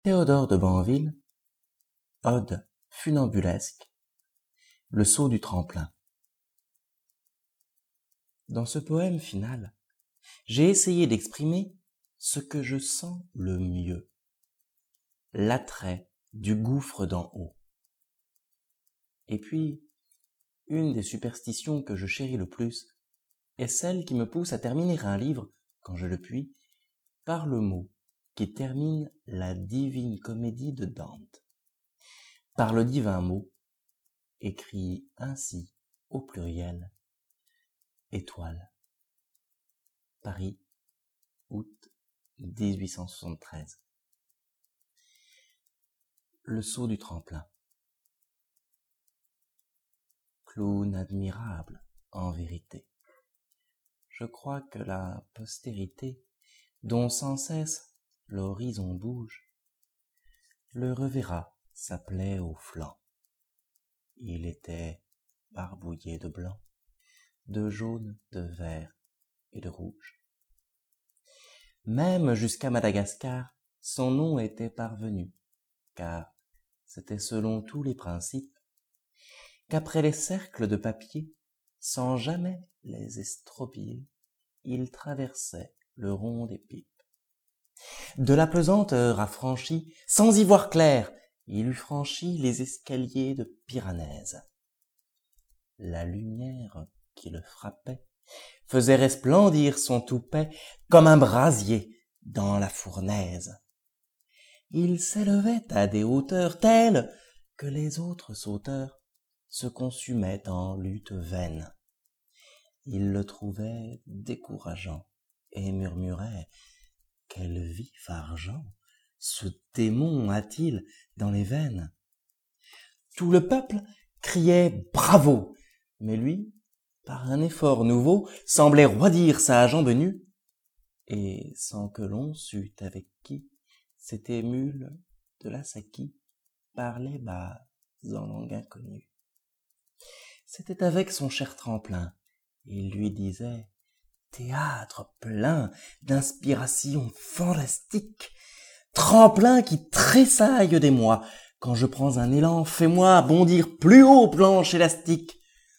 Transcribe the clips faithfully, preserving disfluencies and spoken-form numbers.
Théodore de Banville, Ode funambulesque, le saut du tremplin. Dans ce poème final, j'ai essayé d'exprimer ce que je sens le mieux, l'attrait du gouffre d'en haut. Et puis, une des superstitions que je chéris le plus est celle qui me pousse à terminer un livre, quand je le puis, par le mot qui termine la divine comédie de Dante, par le divin mot, écrit ainsi au pluriel, étoile. Paris, août dix-huit cent soixante-treize. Le saut du tremplin. Clown admirable, en vérité. Je crois que la postérité, dont sans cesse l'horizon bouge, le reverra sa plaie au flanc. Il était barbouillé de blanc, de jaune, de vert et de rouge. Même jusqu'à Madagascar, son nom était parvenu, car c'était selon tous les principes qu'après les cercles de papier, sans jamais les estropier, il traversait le rond des pipes. De la pesanteur affranchi, sans y voir clair, il eût franchi les escaliers de Piranèse. La lumière qui le frappait faisait resplendir son toupet comme un brasier dans la fournaise. Il s'élevait à des hauteurs telles que les autres sauteurs se consumaient en lutte vaine. Il le trouvait décourageant et murmurait « Quel vif argent ce démon a-t-il dans les veines ?» Tout le peuple criait « Bravo !» mais lui, par un effort nouveau, semblait roidir sa jambe nue, et sans que l'on sût avec qui, cette émule de la Saki parlait bas en langue inconnue. C'était avec son cher tremplin, il lui disait « Théâtre plein d'inspiration fantastique, tremplin qui tressaille d'émoi, quand je prends un élan, fais-moi bondir plus haut, planche élastique.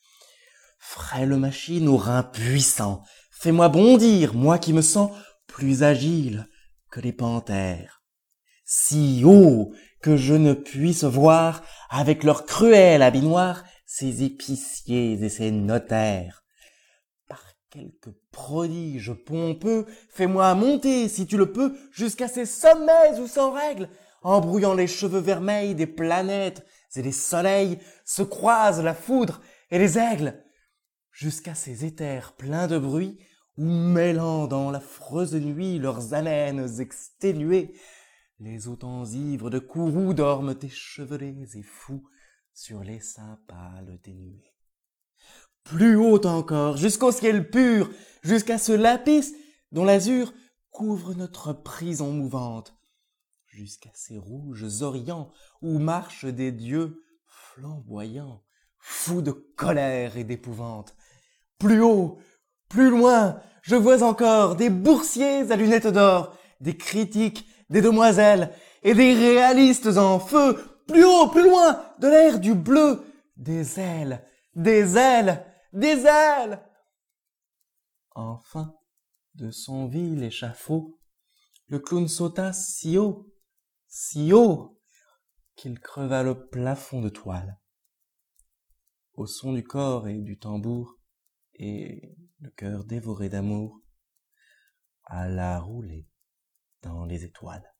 Frêle machine aux reins puissants, fais-moi bondir, moi qui me sens plus agile que les panthères. Si haut que je ne puisse voir, avec leur cruel habit noir, ces épiciers et ces notaires. Par quelque prodige pompeux, fais-moi monter, si tu le peux, jusqu'à ces sommets où sans règle, embrouillant les cheveux vermeils des planètes et des soleils, se croisent la foudre et les aigles, jusqu'à ces éthers pleins de bruit, où mêlant dans l'affreuse nuit leurs haleines exténuées, les autans ivres de Kourou dorment échevelés et fous sur les seins pâles dénués. Plus haut encore, jusqu'au ciel pur, jusqu'à ce lapis dont l'azur couvre notre prison mouvante, jusqu'à ces rouges orients où marchent des dieux flamboyants, fous de colère et d'épouvante. Plus haut, plus loin, je vois encore des boursiers à lunettes d'or, des critiques, des demoiselles et des réalistes en feu. Plus haut, plus loin, de l'air du bleu, des ailes, des ailes, des ailes. Enfin, de son vil échafaud, le clown sauta si haut, si haut, qu'il creva le plafond de toile. Au son du corps et du tambour, et le cœur dévoré d'amour, alla rouler dans les étoiles.